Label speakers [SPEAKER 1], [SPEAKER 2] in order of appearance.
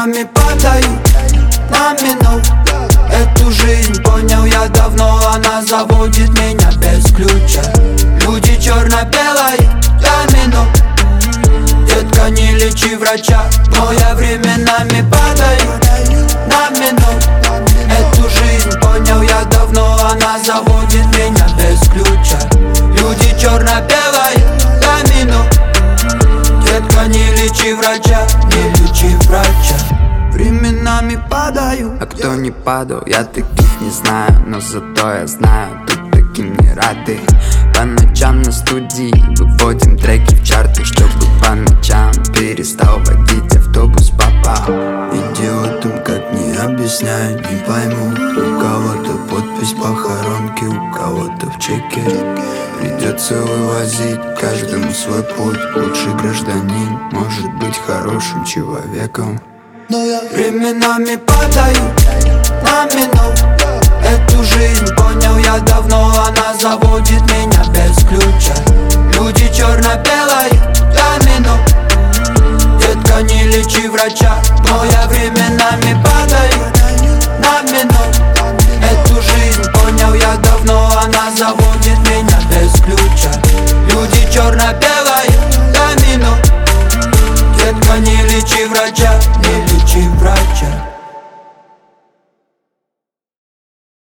[SPEAKER 1] Временами падаю на минут. Эту жизнь понял я давно, она заводит меня без ключа. Люди черно-белые домино. Детка, не лечи врача, но я временами падаю на минут. Эту жизнь понял я давно, она заводит меня без ключа. Люди черно-белые домино. Детка, не лечи врача, не лечи врача. Временами падаю.
[SPEAKER 2] А кто не падал, я таких не знаю. Но зато я знаю, тут таким не рады. По ночам на студии выводим треки в чарты, чтобы по ночам перестал водить автобус папа.
[SPEAKER 1] Идиотам как не объясняй, не пойму. У кого-то подпись похоронки, у кого-то в чеке. Придется вывозить каждому свой путь. Лучший гражданин может быть хорошим человеком. Но я временами падаю на минут. Эту жизнь понял я давно, она заводит меня без ключа. Люди черно-белые домино. Детка, не лечи врача, но я временами падаю на минут. Эту жизнь понял я давно, она заводит меня без ключа. Люди черно-белые домино. Детка, не лечи врача, не лечи врача.